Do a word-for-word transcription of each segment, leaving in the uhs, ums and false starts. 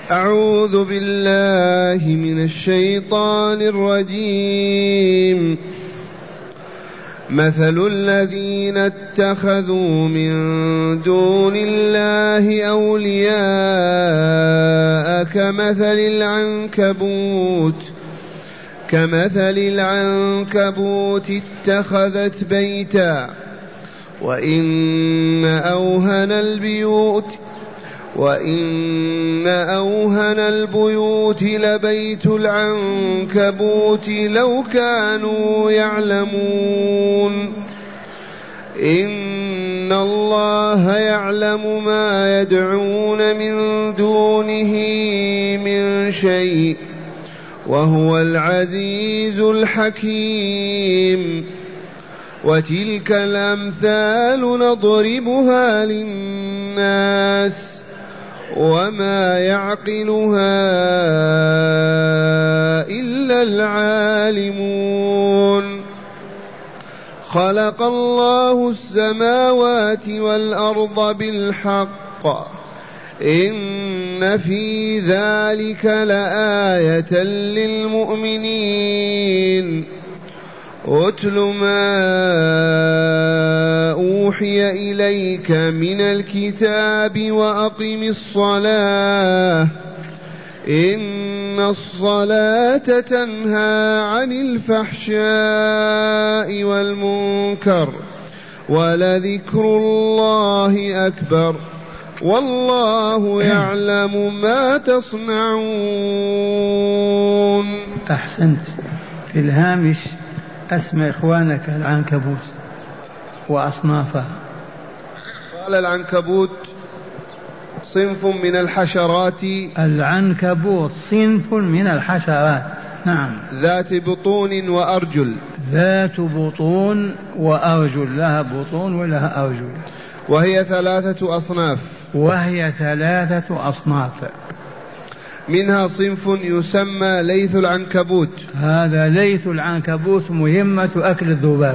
أعوذ بالله من الشيطان الرجيم. مثل الذين اتخذوا من دون الله أولياء كمثل العنكبوت كمثل العنكبوت اتخذت بيتا وإن أوهن البيوت وإن أوهن البيوت لبيت العنكبوت لو كانوا يعلمون. إن الله يعلم ما يدعون من دونه من شيء وهو العزيز الحكيم. وتلك الأمثال نضربها للناس وما يعقلها إلا العالمون. خلق الله السماوات والأرض بالحق إن في ذلك لآية للمؤمنين. أتل ما أوحي إليك من الكتاب وأقم الصلاة إن الصلاة تنهى عن الفحشاء والمنكر ولذكر الله أكبر والله يعلم ما تصنعون. أحسنت. في الهامش أسمع إخوانك العنكبوت وأصنافها. قال العنكبوت صنف من الحشرات. العنكبوت صنف من الحشرات، نعم. ذات بطون وأرجل. ذات بطون وأرجل، لها بطون ولها أرجل. وهي ثلاثة أصناف. وهي ثلاثة أصناف. منها صنف يسمى ليث العنكبوت. هذا ليث العنكبوت مهمة أكل الذباب،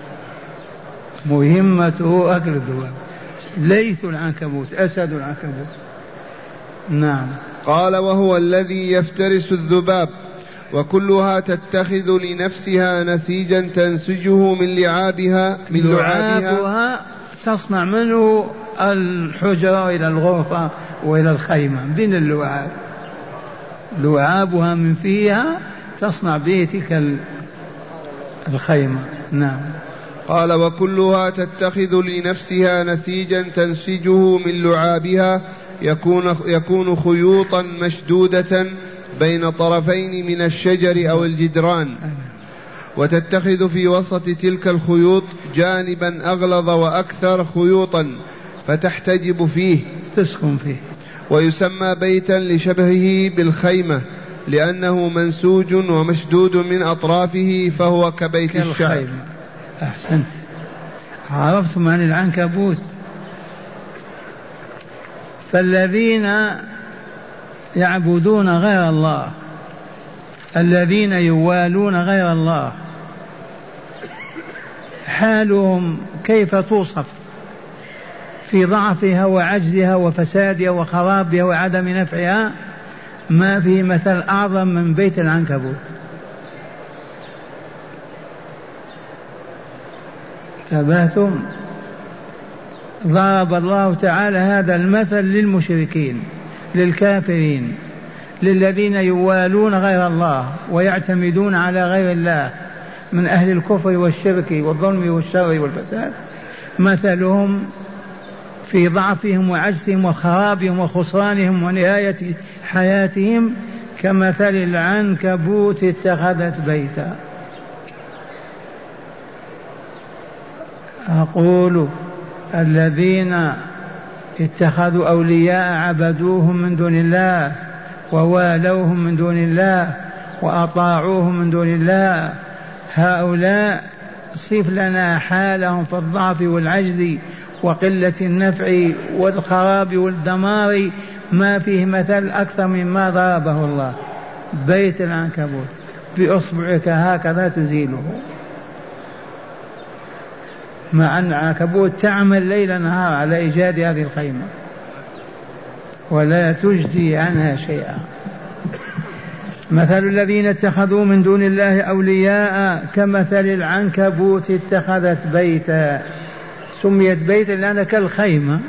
مهمته أكل الذباب. ليث العنكبوت أسد العنكبوت، نعم. قال وهو الذي يفترس الذباب وكلها تتخذ لنفسها نسيجا تنسجه من لعابها من لعابها تصنع منه الحجرة إلى الغرفة وإلى الخيمة من اللعاب. لعابها من فيها تصنع به تلك الخيمة، نعم. قال وكلها تتخذ لنفسها نسيجا تنسجه من لعابها يكون, يكون خيوطا مشدودة بين طرفين من الشجر أو الجدران، وتتخذ في وسط تلك الخيوط جانبا أغلظ وأكثر خيوطا فتحتجب فيه تسكن فيه. ويسمى بيتا لشبهه بالخيمة لأنه منسوج ومشدود من أطرافه فهو كبيت الشعر. أحسنت. عرفتم عن العنكبوت. فالذين يعبدون غير الله، الذين يوالون غير الله، حالهم كيف توصف في ضعفها وعجزها وفسادها وخرابها وعدم نفعها؟ ما في مثل أعظم من بيت العنكبوت. تبهتم. ضرب الله تعالى هذا المثل للمشركين، للكافرين، للذين يوالون غير الله ويعتمدون على غير الله من أهل الكفر والشرك والظلم والشر والفساد. مثلهم في ضعفهم وعجزهم وخرابهم وخسرانهم ونهاية حياتهم كمثل العنكبوت اتخذت بيتا. أقول الذين اتخذوا أولياء عبدوهم من دون الله ووالوهم من دون الله وأطاعوهم من دون الله، هؤلاء صف لنا حالهم في الضعف والعجز وقلة النفع والخراب والدمار، ما فيه مثل أكثر مما ضربه الله. بيت العنكبوت بأصبعك هكذا تزيله، مع أن العنكبوت تعمل ليل نهار على إيجاد هذه الخيمة. ولا تجدي عنها شيئا. مثل الذين اتخذوا من دون الله أولياء كمثل العنكبوت اتخذت بيتا، سميت بيتا لأنها كالخيمة،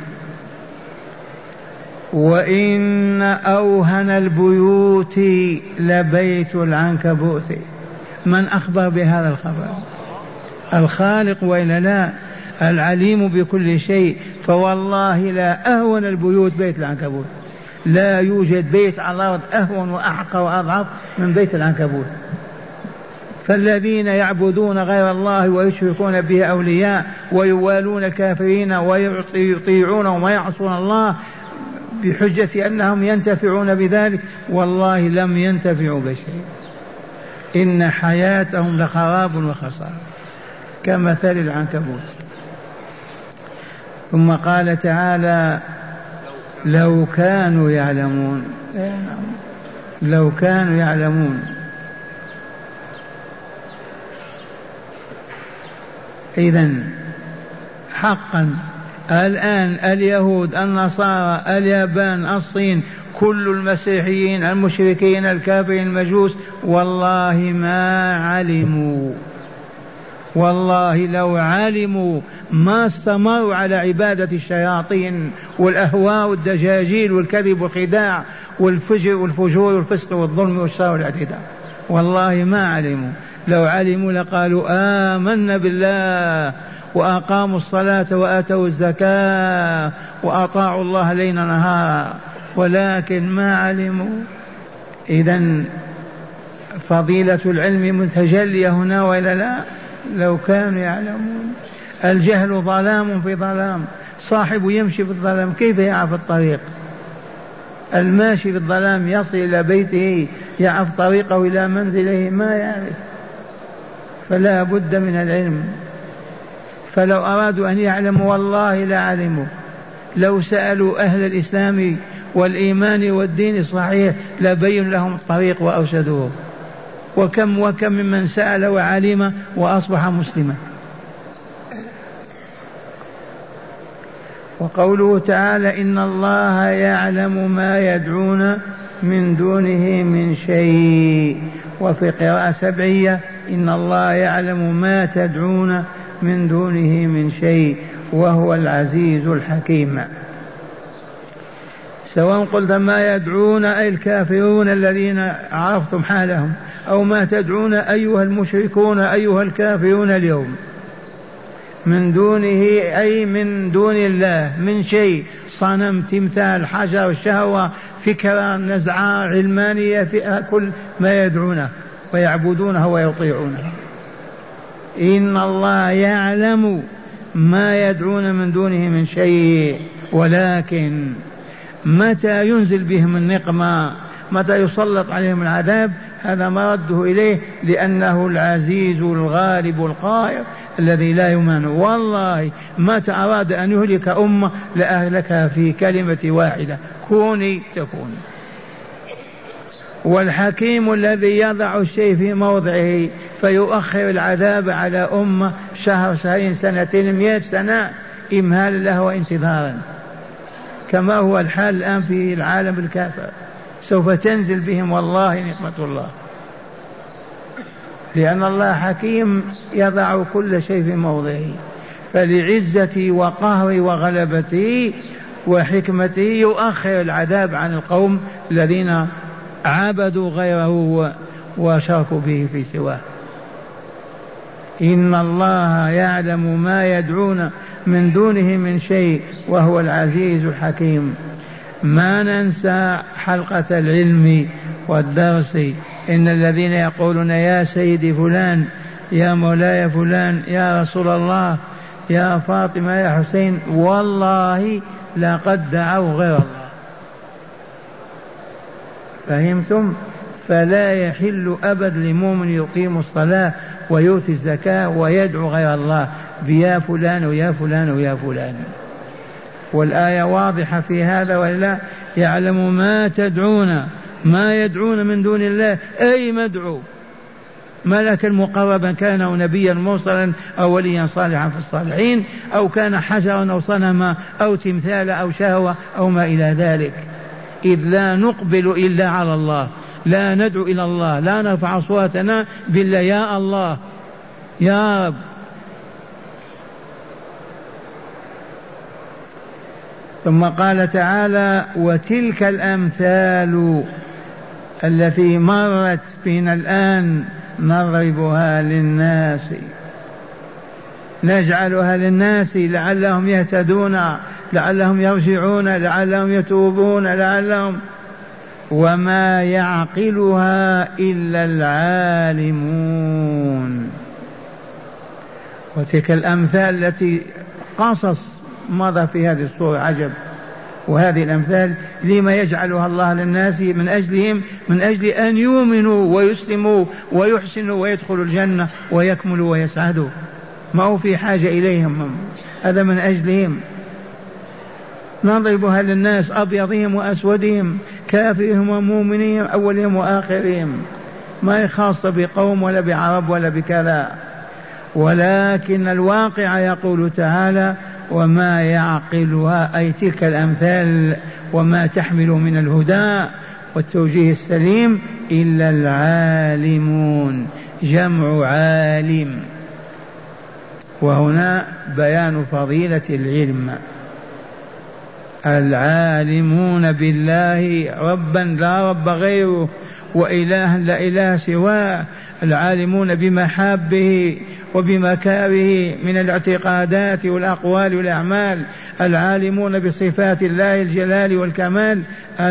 وإن أوهن البيوت لبيت العنكبوت. من أخبر بهذا الخبر؟ الخالق وإلا لا؟ العليم بكل شيء. فوالله لا أهون البيوت بيت العنكبوت، لا يوجد بيت على الأرض أهون وأحقر وأضعف من بيت العنكبوت. فالذين يعبدون غير الله ويشركون به أولياء ويوالون الكافرين ويطيعون وما يعصون الله بحجة أنهم ينتفعون بذلك، والله لم ينتفعوا بشيء، إن حياتهم لخراب وخسار كمثل العنكبوت. ثم قال تعالى لو كانوا يعلمون، لو كانوا يعلمون. إذن حقا الآن اليهود النصارى اليابان الصين كل المسيحيين المشركين الكافرين المجوس والله ما علموا، والله لو علموا ما استمروا على عبادة الشياطين والأهواء والدجاجيل والكذب والخداع والفجر والفجور والفسق والظلم والشر والاعتداء، والله ما علموا. لو علموا لقالوا آمنا بالله وأقاموا الصلاة وآتوا الزكاة وأطاعوا الله ليل نهارا، ولكن ما علموا. إذن فضيلة العلم متجلية هنا وإلا لا؟ لو كانوا يعلمون. الجهل ظلام في ظلام، صاحب يمشي في الظلام كيف يعرف الطريق؟ الماشي في الظلام يصل إلى بيته يعرف طريقه إلى منزله ما يعرف، فلا بد من العلم. فلو أرادوا أن يعلموا والله لا علموا، لو سألوا أهل الإسلام والإيمان والدين الصحيح لبين لهم الطريق وأرشدوه. وكم وكم ممن سأل وعلم وأصبح مسلما. وقوله تعالى إن الله يعلم ما يدعون من دونه من شيء، وفي قراءة سبعية إن الله يعلم ما تدعون من دونه من شيء وهو العزيز الحكيم. سواء قلت ما يدعون أي الكافرون الذين عرفتم حالهم، أو ما تدعون أيها المشركون أيها الكافرون اليوم، من دونه أي من دون الله من شيء، صنم تمثال حجر شهوة فكرة نزعة علمانية في كل ما يدعونه ويعبدونه ويطيعونه. إن الله يعلم ما يدعون من دونه من شيء، ولكن متى ينزل بهم النقمة، متى يسلط عليهم العذاب، هذا مرده إليه، لأنه العزيز الغالب القاهر الذي لا يمان. والله متى أراد أن يهلك أمة لأهلكها في كلمة واحدة، كوني تكوني. والحكيم الذي يضع الشيء في موضعه فيؤخر العذاب على أمة شهر شهرين سنتين مئة سنة إمهال له وانتظارا، كما هو الحال الآن في العالم الكافر. سوف تنزل بهم والله نقمة الله، لأن الله حكيم يضع كل شيء في موضعه. فلعزته وقهره وغلبته وحكمته يؤخر العذاب عن القوم الذين عبدوا غيره وشركوا به في سواه. إن الله يعلم ما يدعون من دونه من شيء وهو العزيز الحكيم. ما ننسى حلقة العلم والدرس. إن الذين يقولون يا سيدي فلان، يا مولاي فلان، يا رسول الله، يا فاطمة، يا حسين، والله لقد دعوا غير الله. فهمتم؟ فلا يحل أبد لمؤمن يقيم الصلاة ويؤتي الزكاة ويدعو غير الله بيا فلان ويا فلان ويا فلان. والآية واضحة في هذا ولا؟ يعلم ما تدعون، ما يدعون من دون الله أي مدعو، ملكا مقربا كان أو نبيا مرسلا أو وليا صالحا في الصالحين، أو كان حجرا أو صنما أو تمثال أو شهوة أو ما إلى ذلك. إذ لا نقبل إلا على الله، لا ندعو إلى الله، لا نرفع أصواتنا بالله يا الله يا رب. ثم قال تعالى وتلك الأمثال التي مرت بنا الآن نضربها للناس، نجعلها للناس لعلهم يهتدون، لعلهم يرجعون، لعلهم يتوبون، لعلهم، وما يعقلها إلا العالمون. وتلك الأمثال التي قصص مضى في هذه الصورة عجب. وهذه الأمثال لما يجعلها الله للناس؟ من أجلهم، من أجل أن يؤمنوا ويسلموا ويحسنوا ويدخلوا الجنة ويكملوا ويسعدوا، ما هو في حاجة إليهم، هذا من أجلهم. نضربها للناس أبيضهم وأسودهم، كافرهم ومؤمنهم، أولهم وآخرهم، ما هي خاصة بقوم ولا بعرب ولا بكذا. ولكن الواقع يقول تعالى وما يعقلها، أي تلك الأمثال وما تحمل من الهدى والتوجيه السليم إلا العالمون، جمع عالم. وهنا بيان فضيلة العلم. العالمون بالله ربا لا رب غيره وإلها لا إله سواه، العالمون بمحابه وبمكاره من الاعتقادات والأقوال والأعمال، العالمون بصفات الله الجلال والكمال.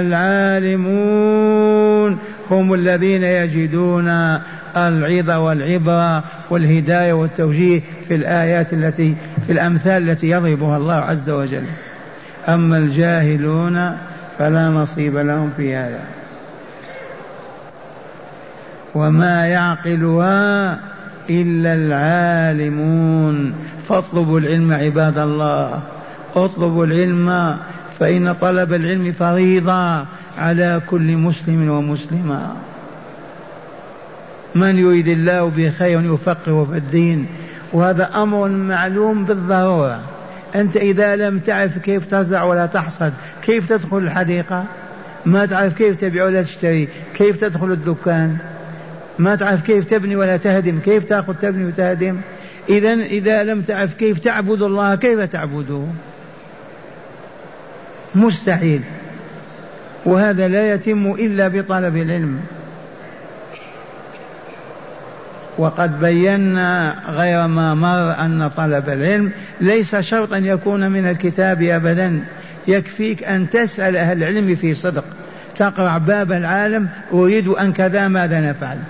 العالمون هم الذين يجدون العظة والعبرة والهداية والتوجيه في الآيات التي في الأمثال التي يضربها الله عز وجل. أما الجاهلون فلا نصيب لهم في هذا. وما يعقلها إلا العالمون. فاطلبوا العلم عباد الله، اطلبوا العلم، فإن طلب العلم فريضة على كل مسلم ومسلمة. من يريد الله بخير يفقه في الدين، وهذا أمر معلوم بالضرورة. أنت إذا لم تعرف كيف تزرع ولا تحصد، كيف تدخل الحديقة؟ ما تعرف كيف تبيع ولا تشتري، كيف تدخل الدكان؟ ما تعرف كيف تبني ولا تهدم، كيف تأخذ تبني وتهدم؟ إذن إذا لم تعرف كيف تعبد الله كيف تعبده؟ مستحيل. وهذا لا يتم إلا بطلب العلم. وقد بينا غير ما مر أن طلب العلم ليس شرطا أن يكون من الكتاب أبدا، يكفيك أن تسأل أهل العلم في صدق، تقرع باب العالم أريد أن كذا ماذا نفعل؟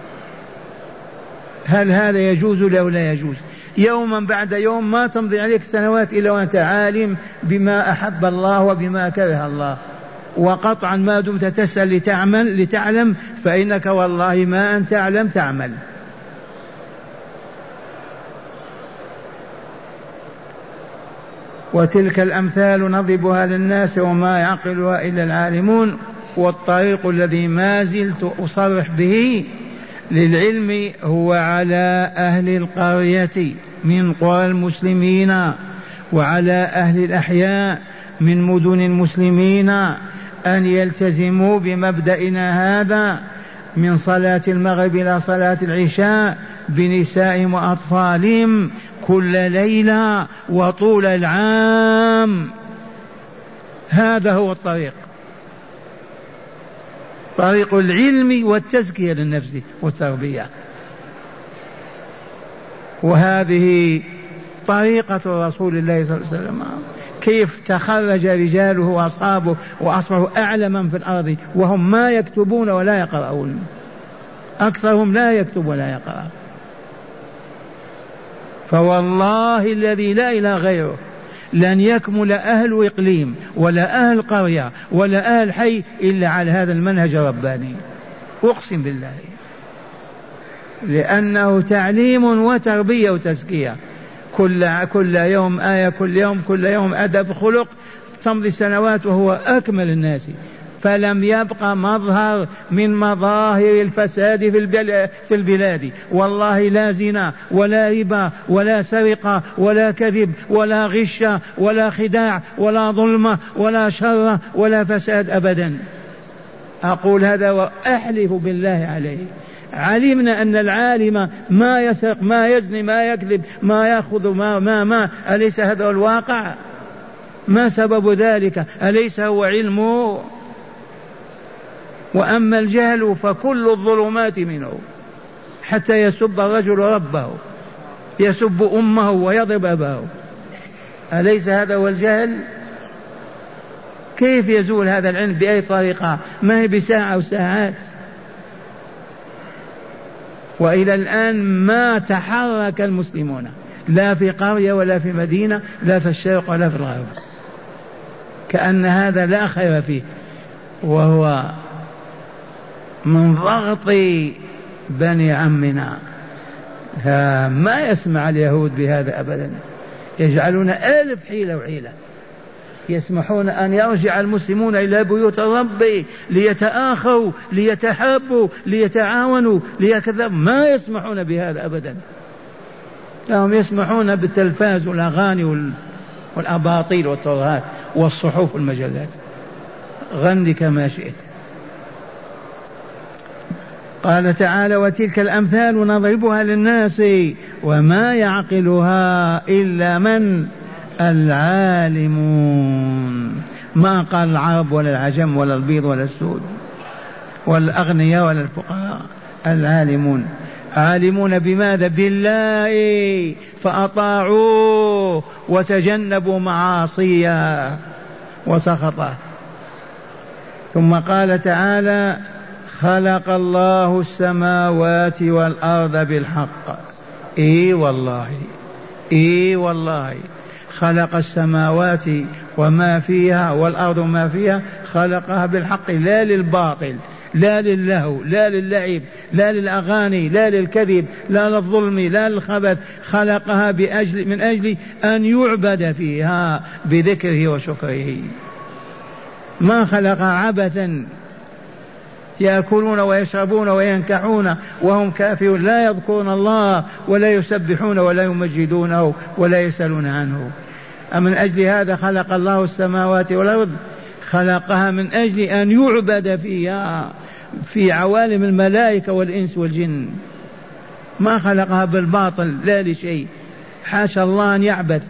هل هذا يجوز له لا يجوز؟ يوما بعد يوم ما تمضي عليك سنوات إلا وأنت عالم بما أحب الله وبما كره الله. وقطعا ما دمت تسأل لتعمل لتعلم فإنك والله ما أن تعلم تعمل. وتلك الأمثال نضربها للناس وما يعقلها إلا العالمون. والطريق الذي ما زلت أصرح به للعلم هو على أهل القرية من قرى المسلمين وعلى أهل الأحياء من مدن المسلمين أن يلتزموا بمبدأنا هذا من صلاة المغرب إلى صلاة العشاء بنسائهم وأطفالهم كل ليلة وطول العام. هذا هو الطريق، طريق العلم والتزكية للنفس والتربية. وهذه طريقة رسول الله صلى الله عليه وسلم، كيف تخرج رجاله وأصحابه وأصبحوا أعلى من في الأرض وهم ما يكتبون ولا يقرؤون، أكثرهم لا يكتب ولا يقرأ. فوالله الذي لا إله غيره لن يكمل أهل إقليم ولا أهل قرية ولا أهل حي إلا على هذا المنهج الرباني، أقسم بالله، لأنه تعليم وتربية وتزكية. كل كل يوم آية، كل يوم كل يوم أدب خلق، تمضي سنوات وهو أكمل الناس فلم يبق مظهر من مظاهر الفساد في البلاد. والله لا زنا ولا ربا ولا سرقة ولا كذب ولا غش ولا خداع ولا ظلمة ولا شر ولا فساد أبدا. أقول هذا وأحلف بالله عليه. علمنا أن العالم ما يسرق ما يزني ما يكذب ما يأخذ ما ما ما أليس هذا الواقع؟ ما سبب ذلك؟ أليس هو علمه؟ وأما الجهل فكل الظلمات منه، حتى يسب الرجل ربه، يسب أمه ويضرب أباه. أليس هذا هو الجهل؟ كيف يزول هذا العلم؟ بأي طريقة؟ ما هي بساعة أو ساعات. وإلى الآن ما تحرك المسلمون لا في قرية ولا في مدينة، لا في الشرق ولا في الغرب، كأن هذا لا خير فيه، وهو من ضغط بني عمنا. ما يسمع اليهود بهذا أبدا، يجعلون ألف حيلة وحيلة، يسمحون أن يرجع المسلمون إلى بيوت الرب ليتآخوا ليتحابوا ليتعاونوا ليكذا. ما يسمحون بهذا أبدا، لهم يسمحون بالتلفاز والأغاني والأباطيل والترهات والصحف والمجلات. غني كما شئت. قال تعالى: وتلك الأمثال نضربها للناس وما يعقلها إلا من العالمون. ما قال العرب ولا العجم ولا البيض ولا السود ولا الأغنياء ولا الفقراء، العالمون. عالمون بماذا؟ بالله، فأطاعوه وتجنبوا معاصيه وسخطه. ثم قال تعالى: خلق الله السماوات والأرض بالحق. إي والله، إي والله، خلق السماوات وما فيها والأرض وما فيها، خلقها بالحق، لا للباطل، لا للهو، لا للعب، لا للأغاني، لا للكذب، لا للظلم، لا للخبث. خلقها بأجل من أجل أن يعبد فيها بذكره وشكره. ما خلقها عبثا يأكلون ويشربون وينكحون وهم كافرون، لا يذكرون الله ولا يسبحون ولا يمجدونه ولا يسألون عنه. أمن أجل هذا خلق الله السماوات والأرض؟ خلقها من أجل أن يعبد فيها في عوالم الملائكة والإنس والجن. ما خلقها بالباطل لا لشيء، حاشا الله أن يعبد.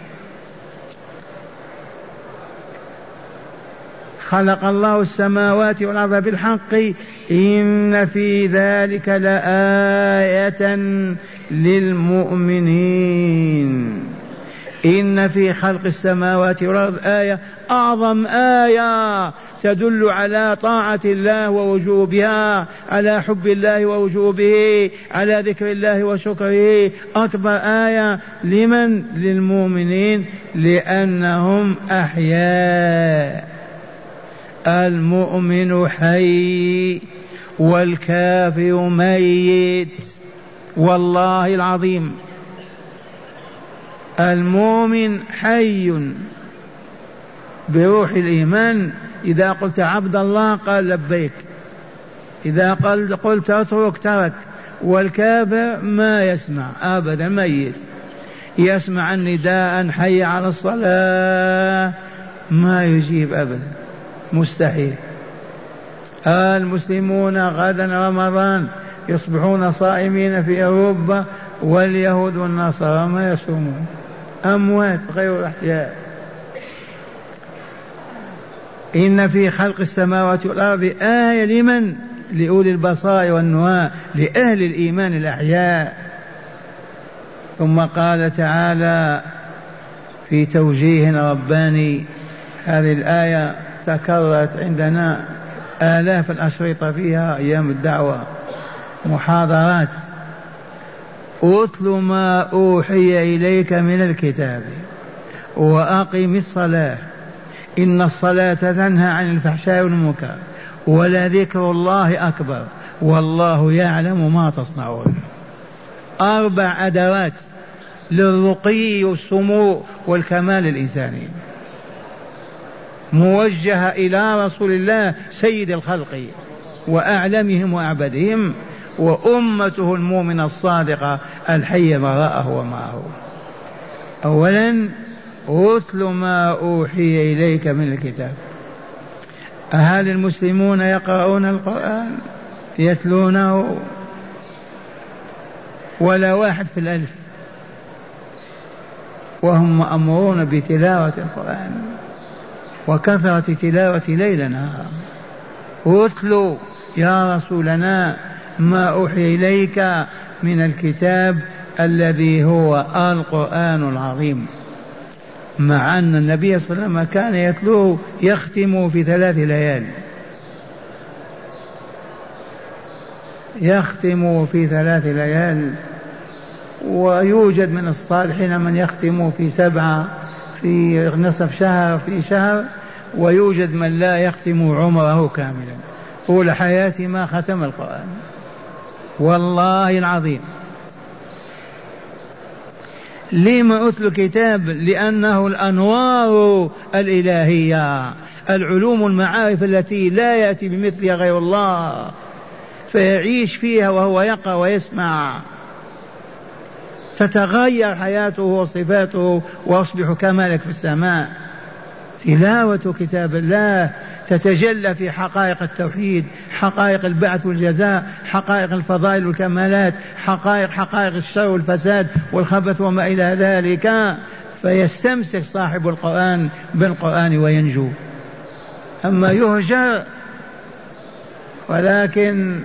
خلق الله السماوات والأرض بالحق إن في ذلك لآية للمؤمنين. إن في خلق السماوات والأرض آية، أعظم آية تدل على طاعة الله ووجوبها، على حب الله ووجوبه، على ذكر الله وشكره. أكبر آية لمن؟ للمؤمنين، لأنهم أحياء. المؤمن حي والكافر ميت، والله العظيم. المؤمن حي بروح الإيمان، إذا قلت عبد الله قال لبيك، إذا قلت اترك ترك. والكافر ما يسمع أبدا، ميت. يسمع النداء حي على الصلاة ما يجيب أبدا، مستحيل. المسلمون غدا رمضان يصبحون صائمين في أوروبا، واليهود والنصارى ما يصومون، أموات غير أحياء. إن في خلق السماوات والأرض آية لمن؟ لأولي البصائر والنهى، لأهل الإيمان الأحياء. ثم قال تعالى في توجيه رباني، هذه الآية تكررت عندنا آلاف الأشرطة فيها أيام الدعوة، محاضرات: أتل ما أوحي إليك من الكتاب وأقم الصلاة إن الصلاة تنهى عن الفحشاء والمنكر ولذكر الله أكبر والله يعلم ما تصنعون. أربع أدوات للرقي والسمو والكمال الإنساني. موجهة إلى رسول الله سيد الخلق وأعلمهم وأعبدهم، وأمته المؤمنة الصادقة الحية وراءه ومعه. أولا أتل ما أوحي إليك من الكتاب. هل المسلمون يقرؤون القرآن يتلونه؟ ولا واحد في الألف، وهم مأمورون بتلاوة القرآن وكثرة تلاوة ليل نهار. أتل يا رسولنا ما أوحي إليك من الكتاب الذي هو القرآن العظيم، مع أن النبي صلى الله عليه وسلم كان يتلوه يختم في ثلاث ليال، يختم في ثلاث ليال، ويوجد من الصالحين من يختم في سبعة، في نصف شهر، في شهر، ويوجد من لا يختم عمره كاملا، طول حياته ما ختم القرآن. والله العظيم. لما أتل كتاب؟ لأنه الأنوار الإلهية، العلوم المعارف التي لا يأتي بمثلها غير الله، فيعيش فيها وهو يقرأ ويسمع، تتغير حياته وصفاته ويصبح كمالك في السماء. تلاوة كتاب الله تتجلى في حقائق التوحيد، حقائق البعث والجزاء، حقائق الفضائل والكمالات، حقائق حقائق الشر والفساد والخبث وما إلى ذلك، فيستمسك صاحب القرآن بالقرآن وينجو. أما يهجر. ولكن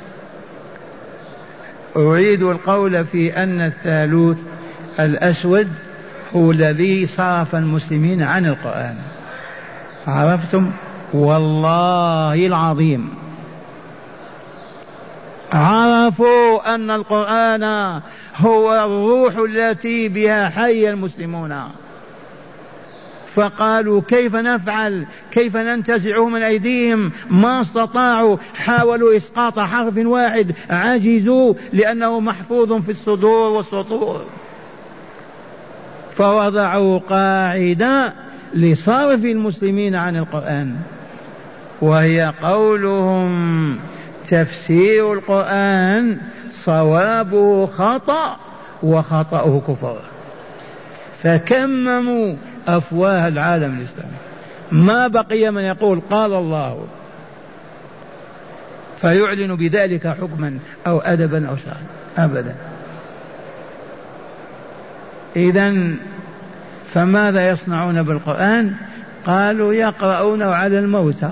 أعيد القول في أن الثالوث الأسود هو الذي صرف المسلمين عن القرآن. عرفتم؟ والله العظيم عرفوا أن القرآن هو الروح التي بها حي المسلمون، فقالوا كيف نفعل، كيف ننتزعه من أيديهم؟ ما استطاعوا، حاولوا إسقاط حرف واحد عجزوا، لأنه محفوظ في الصدور والسطور، فوضعوا قاعدة لصرف المسلمين عن القرآن، وهي قولهم تفسير القرآن صوابه خطأ وخطأه كفر، فكمموا أفواه العالم الإسلامي، ما بقي من يقول قال الله فيعلن بذلك حكما أو أدبا أو شرعا أبدا. إذن فماذا يصنعون بالقرآن؟ قالوا يقرؤونه على الموتى،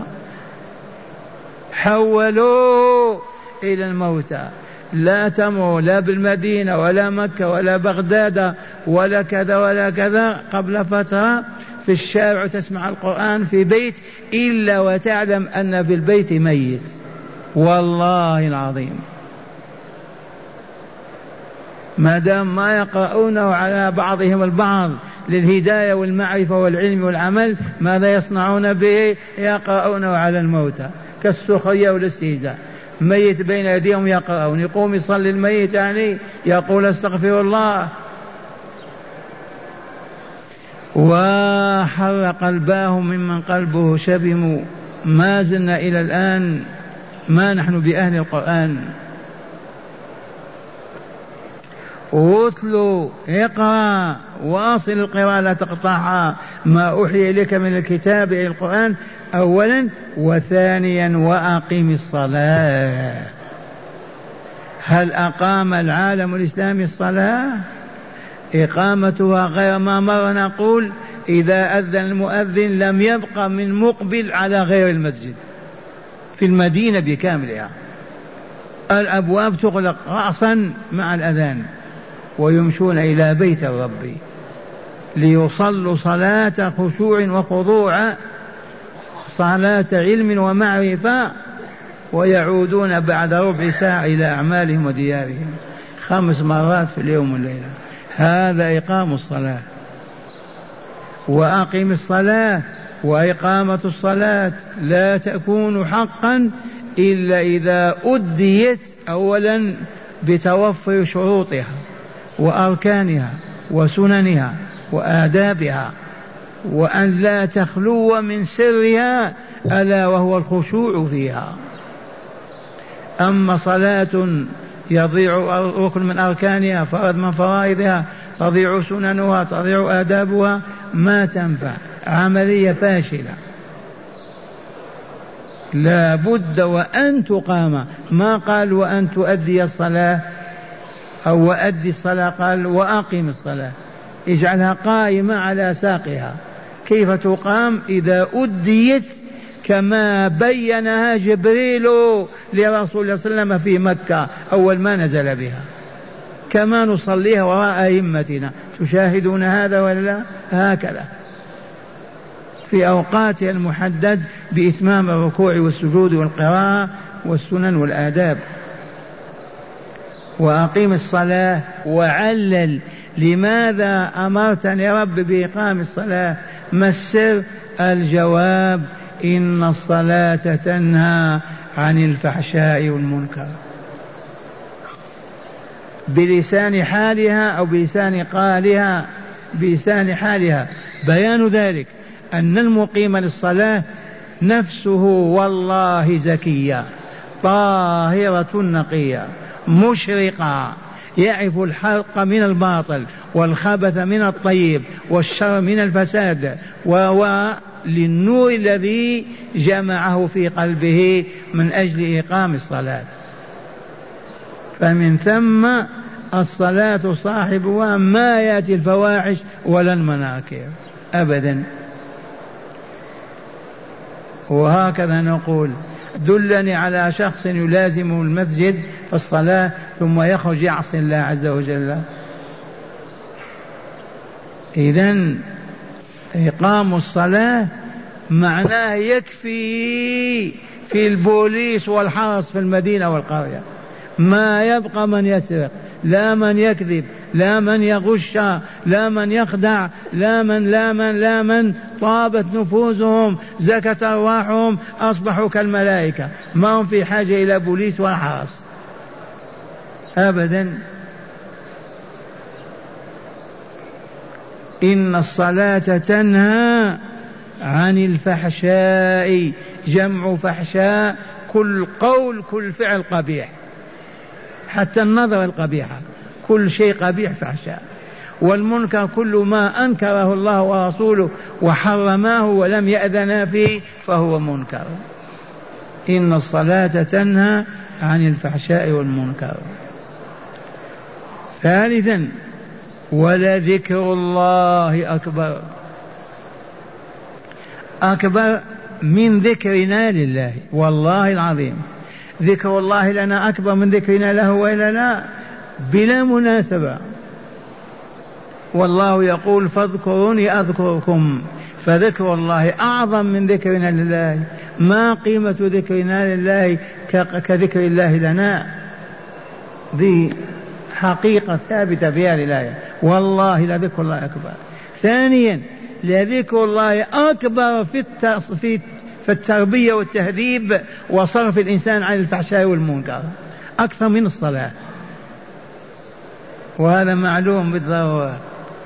حولوا إلى الموتى، لا تمر لا بالمدينة ولا مكة ولا بغداد ولا كذا ولا كذا قبل فترة في الشارع تسمع القرآن في بيت إلا وتعلم أن في البيت ميت. والله العظيم ما دام ما يقرؤونه على بعضهم البعض للهداية والمعرفة والعلم والعمل، ماذا يصنعون به؟ يقرؤونه على الموتى كالسخرية والاستهزاء. ميت بين يديهم يقرؤون، يقوم يصلي الميت يعني يقول استغفر الله. وحرق قلباهم ممن قلبه شبم، ما زلنا إلى الآن ما نحن بأهل القرآن. واتلوا اقرأ واصل القراءة لا تقطعها ما أوحي إليك من الكتاب إلى القرآن أولا، وثانيا وأقم الصلاة. هل أقام العالم الإسلامي الصلاة؟ إقامتها غير ما مر نقول إذا أذن المؤذن لم يبقى من مقبل على غير المسجد في المدينة بكاملها، الأبواب تغلق رأسا مع الأذان، ويمشون إلى بيت الرب ليصلوا صلاة خشوع وخضوع، صلاة علم ومعرفة، ويعودون بعد ربع ساعة إلى أعمالهم وديارهم خمس مرات في اليوم والليلة. هذا إقام الصلاة. وأقم الصلاة وإقامة الصلاة لا تكون حقا إلا إذا أديت أولا بتوفر شروطها وأركانها وسننها وآدابها، وأن لا تخلو من سرها ألا وهو الخشوع فيها. أما صلاة يضيع ركن من أركانها، فرض من فرائضها، تضيع سننها، تضيع آدابها، ما تنفع، عملية فاشلة. لا بد وأن تقام، ما قال وأن تؤدي الصلاة أو وأدي الصلاة، قال وأقم الصلاة، اجعلها قائمة على ساقها. كيف تقام؟ إذا أديت كما بينها جبريل لرسول الله صلى الله عليه وسلم في مكة أول ما نزل بها، كما نصليها وراء أئمتنا. تشاهدون هذا ولا لا؟ هكذا في أوقاتها المحدد بإتمام الركوع والسجود والقراءة والسنن والآداب. وأقيم الصلاة، وعلل لماذا أمرتني رب بإقام الصلاة؟ ما السر؟ الجواب: إن الصلاة تنهى عن الفحشاء والمنكر، بلسان حالها أو بلسان قالها. بلسان حالها بيان ذلك أن المقيم للصلاة نفسه والله زكية طاهرة نقية مشرقة، يعرف الحق من الباطل والخبث من الطيب والشر من الفساد، وهو للنور الذي جمعه في قلبه من أجل إقام الصلاة. فمن ثم الصلاة صاحبها ما يأتي الفواحش ولا المناكر أبدا. وهكذا نقول: دلني على شخص يلازم المسجد في الصلاة ثم يخرج يعصي الله عز وجل. إذن إقام الصلاة معناه يكفي في البوليس والحرس في المدينة والقرية، ما يبقى من يسرق، لا من يكذب، لا من يغش، لا من يخدع، لا من لا من لا من طابت نفوسهم، زكت أرواحهم، أصبحوا كالملائكة، ما هم في حاجة إلى بوليس ولا حرس أبدا. إن الصلاة تنهى عن الفحشاء، جمع فحشاء كل قول كل فعل قبيح، حتى النظر القبيحة، كل شيء قبيح فحشاء. والمنكر كل ما أنكره الله ورسوله وحرماه ولم يأذنا فيه فهو منكر. إن الصلاة تنهى عن الفحشاء والمنكر. ثالثا: ولذكر الله أكبر، أكبر من ذكرنا لله. والله العظيم ذكر الله لنا أكبر من ذكرنا له وإلا لا؟ بلا مناسبة. والله يقول: فاذكروني أذكركم، فذكر الله أعظم من ذكرنا لله. ما قيمة ذكرنا لله كذكر الله لنا؟ ذي حقيقة ثابتة في هذه الآية. والله لذكر الله أكبر. ثانيا: لذكر الله أكبر في في في التربية والتهذيب وصرف الإنسان عن الفحشاء والمنكر أكثر من الصلاة، وهذا معلوم بالضرورة.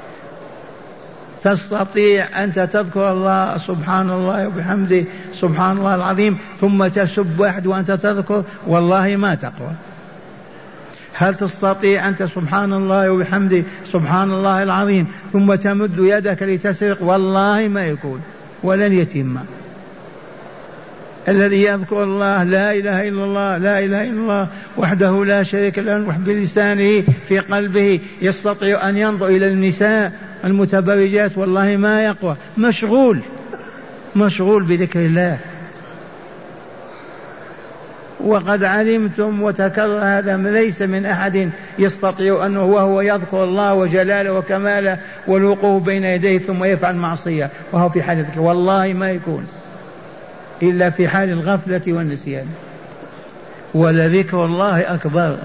تستطيع أنت تذكر الله سبحان الله وبحمده سبحان الله العظيم ثم تسب واحد وأنت تذكر؟ والله ما تقوى. هل تستطيع أنت سبحان الله وبحمده سبحان الله العظيم ثم تمد يدك لتسرق؟ والله ما يكون ولن يتم. الذي يذكر الله لا إله إلا الله لا إله إلا الله وحده لا شريك له بلسانه في قلبه يستطيع أن ينظر إلى النساء المتبرجات، والله ما يقوى، مشغول مشغول بذكر الله. وقد علمتم وتكرر هذا ليس من أحد يستطيع أنه وهو يذكر الله وجلاله وكماله والوقوف بين يديه ثم يفعل معصية وهو في حال ذكر، والله ما يكون إلا في حال الغفلة والنسيان. ولذكر الله أكبر.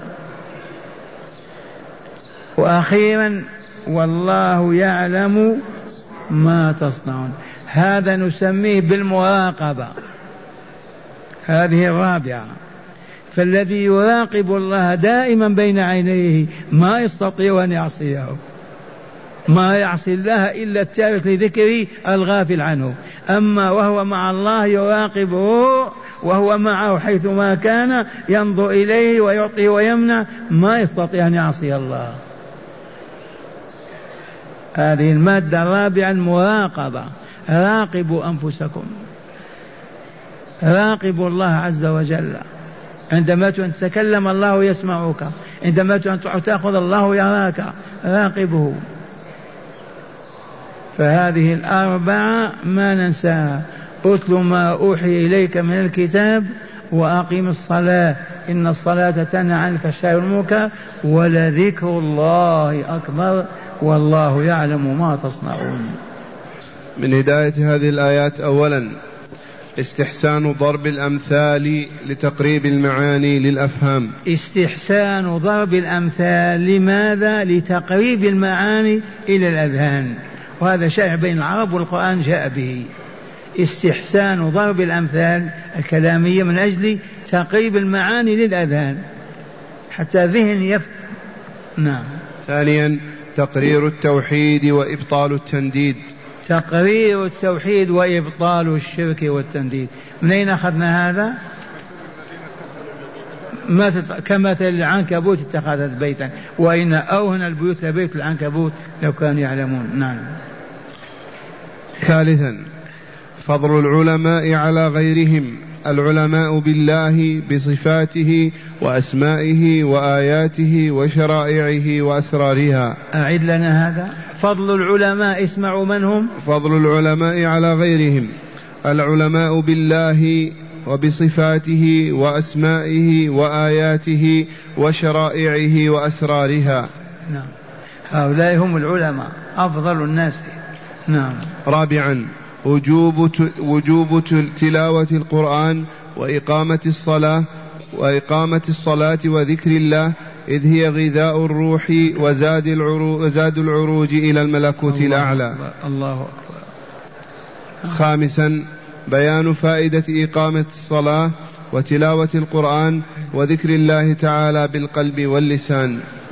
وأخيرا: والله يعلم ما تصنعون. هذا نسميه بالمراقبة، هذه الرابعة. فالذي يراقب الله دائما بين عينيه ما يستطيع أن يعصيه. ما يعصي الله إلا التارك لذكره الغافل عنه. أما وهو مع الله يراقبه وهو معه حيثما كان ينظر إليه ويعطيه ويمنع، ما يستطيع أن يعصي الله. هذه المادة الرابعة المراقبة. راقبوا أنفسكم، راقبوا الله عز وجل. عندما تتكلم الله يسمعك، عندما تأخذ الله يراك، راقبه. فهذه الأربعة ما ننساها. أتل ما أوحي إليك من الكتاب وأقم الصلاة إن الصلاة تنهى عن الفحشاء والمنكر ولذكر الله أكبر والله يعلم ما تصنعون. من هداية هذه الآيات أولا استحسان ضرب الأمثال لتقريب المعاني للأفهام. استحسان ضرب الأمثال لماذا؟ لتقريب المعاني إلى الأذهان، وهذا شائع بين العرب والقرآن جاء به. استحسان ضرب الأمثال الكلامية من أجل تقريب المعاني للأذهان حتى ذهن يفهم. نعم. ثانيا تقرير التوحيد وإبطال التنديد. تقرير التوحيد وإبطال الشرك والتنديد. من أين أخذنا هذا؟ كمثل العنكبوت اتخذت بيتا وإن أوهن البيوت لبيت العنكبوت لو كانوا يعلمون. نعم. ثالثا فضل العلماء على غيرهم. العلماء بالله بصفاته وأسمائه وآياته وشرائعه وأسرارها. أعد لنا هذا. فضل العلماء، اسمعوا من هم. فضل العلماء على غيرهم. العلماء بالله وبصفاته وأسمائه وآياته وشرائعه وأسرارها. نعم. هؤلاء هم العلماء أفضل الناس. نعم. رابعا وجوب وجوب تلاوة القرآن وإقامة الصلاة وإقامة الصلاة وذكر الله، إذ هي غذاء الروح وزاد العروج, وزاد العروج إلى الملكوت الله الأعلى. أكبر. الله أكبر. خامسا بيان فائدة إقامة الصلاة وتلاوة القرآن وذكر الله تعالى بالقلب واللسان.